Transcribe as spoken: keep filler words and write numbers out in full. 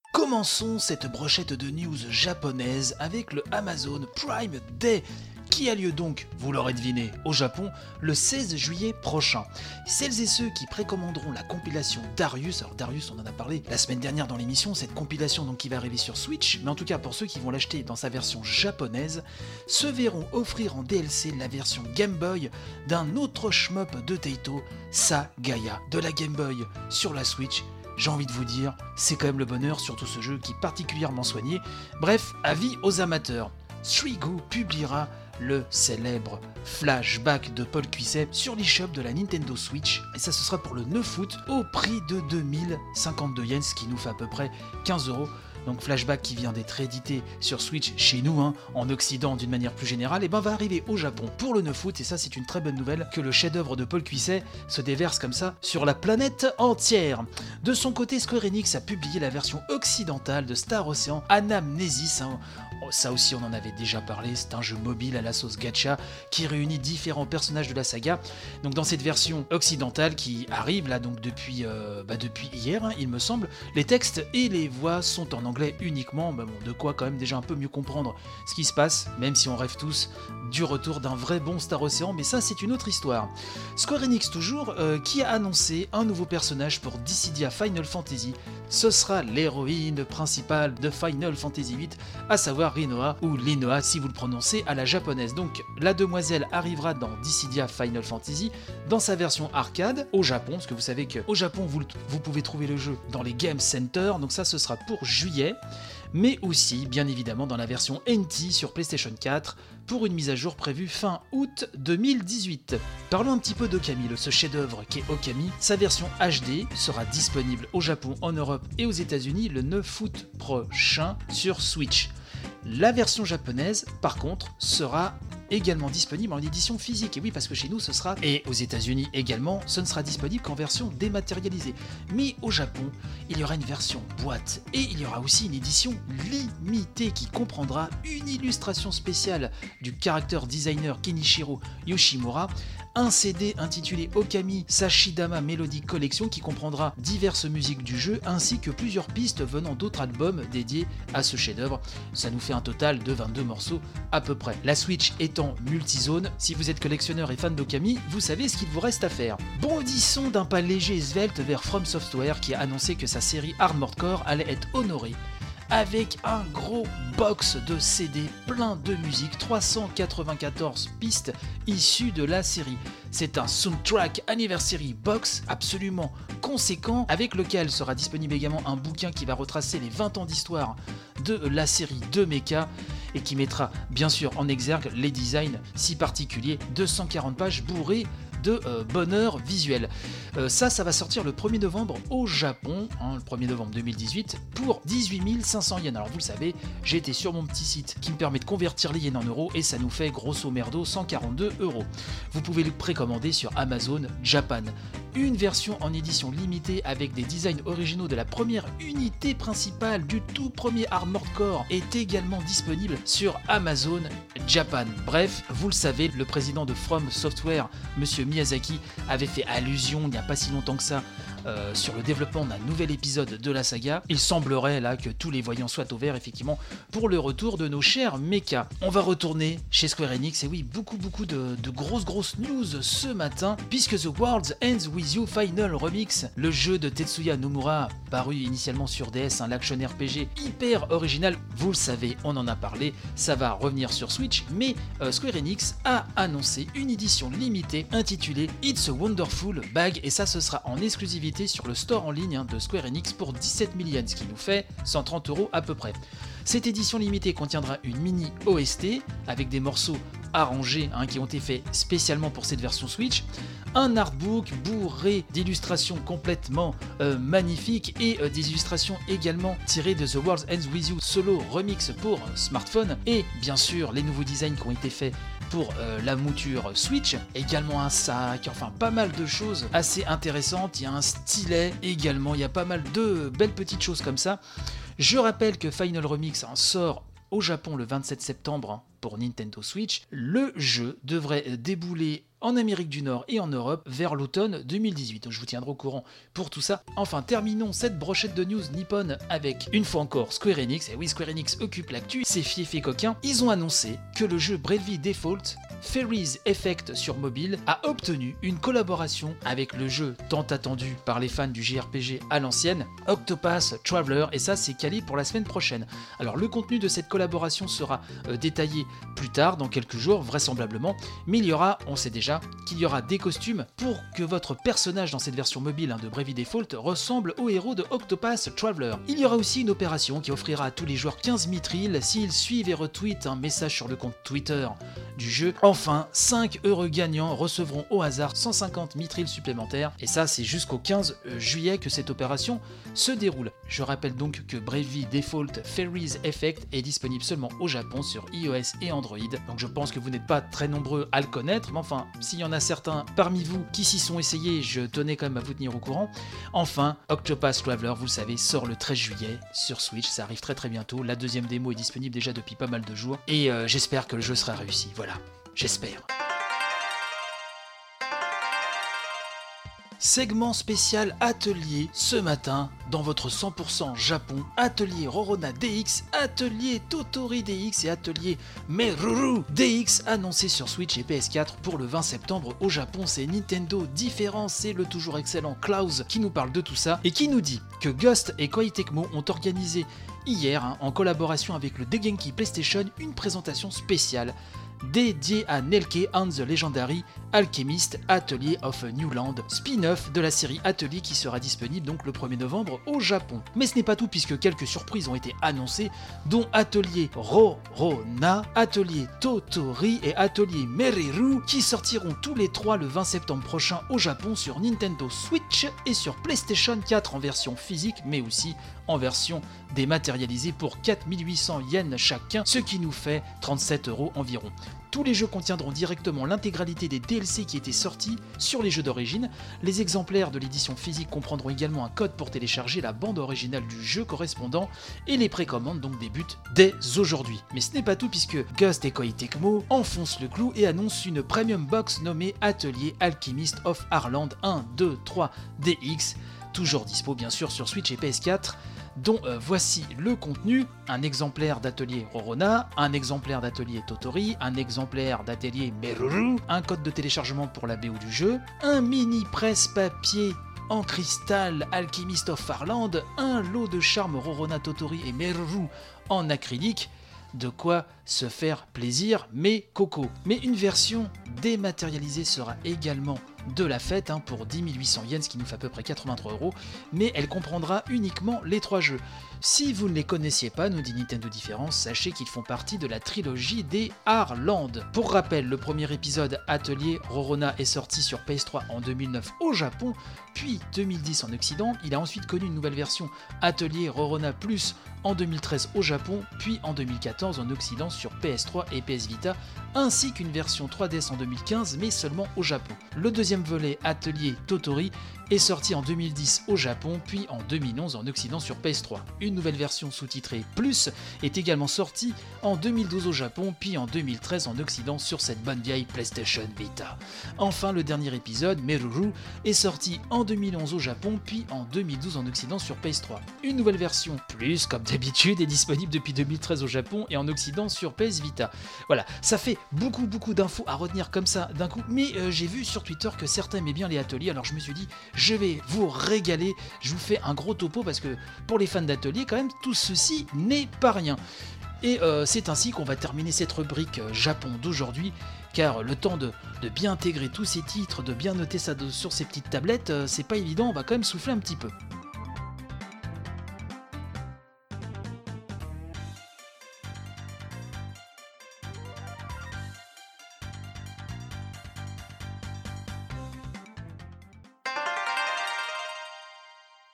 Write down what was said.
Commençons cette brochette de news japonaise avec le Amazon Prime Day qui a lieu donc, vous l'aurez deviné, au Japon le seize juillet prochain. Celles et ceux qui précommanderont la compilation Darius, alors Darius on en a parlé la semaine dernière dans l'émission, cette compilation donc qui va arriver sur Switch, mais en tout cas pour ceux qui vont l'acheter dans sa version japonaise, se verront offrir en D L C la version Game Boy d'un autre shmup de Taito, Sagaya, de la Game Boy sur la Switch. J'ai envie de vous dire, c'est quand même le bonheur, surtout ce jeu qui est particulièrement soigné. Bref, avis aux amateurs. Srigo publiera le célèbre flashback de Paul Cuisset sur l'eShop de la Nintendo Switch, et ça ce sera pour le neuf août au prix de deux mille cinquante-deux yens, ce qui nous fait à peu près quinze euros. Donc flashback qui vient d'être édité sur Switch chez nous, hein, en Occident d'une manière plus générale, et ben va arriver au Japon pour le neuf août, et ça c'est une très bonne nouvelle que le chef-d'œuvre de Paul Cuisset se déverse comme ça sur la planète entière. De son côté, Square Enix a publié la version occidentale de Star Ocean Anamnesis. Hein. Ça aussi on en avait déjà parlé, c'est un jeu mobile à la sauce gacha qui réunit différents personnages de la saga. Donc dans cette version occidentale qui arrive là donc depuis, euh, bah depuis hier, hein, il me semble, les textes et les voix sont en anglais uniquement, bah bon, de quoi quand même déjà un peu mieux comprendre ce qui se passe, même si on rêve tous du retour d'un vrai bon Star Ocean, mais ça c'est une autre histoire. Square Enix toujours, euh, qui a annoncé un nouveau personnage pour Dissidia Final Fantasy. Ce sera l'héroïne principale de Final Fantasy huit, à savoir Rinoa, ou Linoa si vous le prononcez à la japonaise. Donc la demoiselle arrivera dans Dissidia Final Fantasy, dans sa version arcade, au Japon, parce que vous savez qu'au Japon vous, vous pouvez trouver le jeu dans les Game Center, donc ça ce sera pour juillet, mais aussi bien évidemment dans la version N T sur PlayStation quatre, pour une mise à jour prévue fin août deux mille dix-huit. Parlons un petit peu d'Okami, ce chef-d'œuvre qui est Okami. Sa version H D sera disponible au Japon, en Europe et aux États-Unis le neuf août prochain sur Switch. La version japonaise, par contre, sera également disponible en édition physique. Et oui, parce que chez nous, ce sera, et aux États-Unis également, ce ne sera disponible qu'en version dématérialisée. Mais au Japon, il y aura une version boîte. Et il y aura aussi une édition limitée qui comprendra une illustration spéciale du character designer Kenichiro Yoshimura, un C D intitulé Okami Sashidama Melody Collection qui comprendra diverses musiques du jeu ainsi que plusieurs pistes venant d'autres albums dédiés à ce chef-d'œuvre. Ça nous fait un total de vingt-deux morceaux à peu près. La Switch étant multizone, si vous êtes collectionneur et fan d'Okami, vous savez ce qu'il vous reste à faire. Bondissons d'un pas léger et svelte vers From Software qui a annoncé que sa série Armored Core allait être honorée avec un gros box de C D plein de musique, trois cent quatre-vingt-quatorze pistes issues de la série. C'est un soundtrack anniversary box absolument conséquent, avec lequel sera disponible également un bouquin qui va retracer les vingt ans d'histoire de la série de Mecha et qui mettra bien sûr en exergue les designs si particuliers, deux cent quarante pages bourrées de euh, bonheur visuel. Euh, ça, ça va sortir le premier novembre au Japon, hein, le premier novembre deux mille dix-huit, pour dix-huit mille cinq cents yens. Alors vous le savez, j'ai été sur mon petit site qui me permet de convertir les yens en euros et ça nous fait grosso merdo cent quarante-deux euros. Vous pouvez le précommander sur Amazon Japan. Une version en édition limitée avec des designs originaux de la première unité principale du tout premier Armored Core est également disponible sur Amazon Japan. Bref, vous le savez, le président de From Software, Monsieur Miyazaki, avait fait allusion il n'y a pas si longtemps que ça euh, sur le développement d'un nouvel épisode de la saga. Il semblerait là que tous les voyants soient au vert effectivement pour le retour de nos chers mechas. On va retourner chez Square Enix, et oui, beaucoup beaucoup de, de grosses grosses news ce matin, puisque The World Ends With You Final Remix, le jeu de Tetsuya Nomura, paru initialement sur D S, un action R P G hyper original, vous le savez, on en a parlé, ça va revenir sur Switch, mais euh, Square Enix a annoncé une édition limitée intitulée It's a Wonderful Bag, et ça ce sera en exclusivité sur le store en ligne hein, de Square Enix pour dix-sept mille yens, ce qui nous fait cent trente euros à peu près. Cette édition limitée contiendra une mini O S T avec des morceaux arrangés hein, qui ont été faits spécialement pour cette version Switch, un artbook bourré d'illustrations complètement euh, magnifiques et euh, des illustrations également tirées de The World Ends With You Solo Remix pour smartphone, et bien sûr les nouveaux designs qui ont été faits pour euh, la mouture Switch, également un sac, enfin pas mal de choses assez intéressantes, il y a un stylet également, il y a pas mal de belles petites choses comme ça. Je rappelle que Final Remix en sort au Japon le vingt-sept septembre pour Nintendo Switch. Le jeu devrait débouler en Amérique du Nord et en Europe vers l'automne deux mille dix-huit. Donc je vous tiendrai au courant pour tout ça. Enfin, terminons cette brochette de news nippone avec, une fois encore, Square Enix. Et oui, Square Enix occupe l'actu, c'est fief et coquin. Ils ont annoncé que le jeu Bravely Default Fairies Effect sur mobile a obtenu une collaboration avec le jeu tant attendu par les fans du J R P G à l'ancienne, Octopath Traveler, et ça c'est calé pour la semaine prochaine. Alors le contenu de cette collaboration sera euh, détaillé plus tard, dans quelques jours vraisemblablement, mais il y aura, on sait déjà, qu'il y aura des costumes pour que votre personnage dans cette version mobile hein, de Bravely Default ressemble au héros de Octopath Traveler. Il y aura aussi une opération qui offrira à tous les joueurs quinze mithril s'ils suivent et retweetent un message sur le compte Twitter du jeu. Enfin, cinq heureux gagnants recevront au hasard cent cinquante mithril supplémentaires, et ça c'est jusqu'au quinze juillet que cette opération se déroule. Je rappelle donc que Bravely Default Fairies Effect est disponible seulement au Japon sur iOS et Android, donc je pense que vous n'êtes pas très nombreux à le connaître, mais enfin, s'il y en a certains parmi vous qui s'y sont essayés, je tenais quand même à vous tenir au courant. Enfin, Octopath Traveler, vous le savez, sort le treize juillet sur Switch, ça arrive très très bientôt, la deuxième démo est disponible déjà depuis pas mal de jours, et euh, j'espère que le jeu sera réussi, voilà. J'espère. Segment spécial atelier ce matin dans votre cent pour cent Japon, atelier Rorona D X, atelier Totori D X et atelier Meruru D X annoncé sur Switch et P S quatre pour le vingt septembre au Japon. C'est Nintendo différent, c'est le toujours excellent Klaus qui nous parle de tout ça et qui nous dit que Ghost et Koei Tecmo ont organisé hier, hein, en collaboration avec le Dengeki PlayStation, une présentation spéciale dédié à Nelke and the Legendary Alchemist Atelier of New Land, spin-off de la série Atelier qui sera disponible donc le premier novembre au Japon. Mais ce n'est pas tout puisque quelques surprises ont été annoncées, dont Atelier Rorona, Atelier Totori et Atelier Meriru qui sortiront tous les trois le vingt septembre prochain au Japon sur Nintendo Switch et sur PlayStation quatre en version physique mais aussi en version dématérialisée pour quatre mille huit cents yens chacun, ce qui nous fait trente-sept euros environ. Tous les jeux contiendront directement l'intégralité des D L C qui étaient sortis sur les jeux d'origine. Les exemplaires de l'édition physique comprendront également un code pour télécharger la bande originale du jeu correspondant et les précommandes donc débutent dès aujourd'hui. Mais ce n'est pas tout puisque Ghost et Koei Tecmo enfoncent le clou et annoncent une premium box nommée Atelier Alchemist of Arland un, deux, trois D X, toujours dispo bien sûr sur Switch et P S quatre. Dont euh, voici le contenu, un exemplaire d'atelier Rorona, un exemplaire d'atelier Totori, un exemplaire d'atelier Meruru, un code de téléchargement pour la B O du jeu, un mini presse-papier en cristal Alchemist of Arland, un lot de charme Rorona, Totori et Meruru en acrylique, de quoi se faire plaisir, mais coco. Mais une version dématérialisée sera également de la fête hein, pour dix mille huit cents yens, ce qui nous fait à peu près quatre-vingt-trois euros, mais elle comprendra uniquement les trois jeux. Si vous ne les connaissiez pas, nous dit Nintendo Différence, sachez qu'ils font partie de la trilogie des Arland. Pour rappel, le premier épisode Atelier Rorona est sorti sur P S trois en deux mille neuf au Japon, puis deux mille dix en Occident. Il a ensuite connu une nouvelle version Atelier Rorona Plus en deux mille treize au Japon, puis en deux mille quatorze en Occident sur P S trois et P S Vita, ainsi qu'une version trois D S en deux mille quinze, mais seulement au Japon. Le deuxième volet, Atelier Totori, est sorti en deux mille dix au Japon, puis en deux mille onze en Occident sur P S trois. Une nouvelle version sous-titrée Plus est également sortie en deux mille douze au Japon, puis en deux mille treize en Occident sur cette bonne vieille PlayStation Vita. Enfin, le dernier épisode, Meruru, est sorti en deux mille onze au Japon, puis en deux mille douze en Occident sur P S trois. Une nouvelle version Plus, comme d'habitude, est disponible depuis deux mille treize au Japon et en Occident sur P S Vita. Voilà, ça fait beaucoup beaucoup d'infos à retenir comme ça d'un coup, mais euh, j'ai vu sur Twitter que certains aimaient bien les ateliers, alors je me suis dit, je vais vous régaler, je vous fais un gros topo parce que pour les fans d'ateliers, quand même, tout ceci n'est pas rien. Et euh, c'est ainsi qu'on va terminer cette rubrique euh, Japon d'aujourd'hui, car le temps de, de bien intégrer tous ces titres, de bien noter ça de, sur ces petites tablettes, euh, c'est pas évident, on va quand même souffler un petit peu.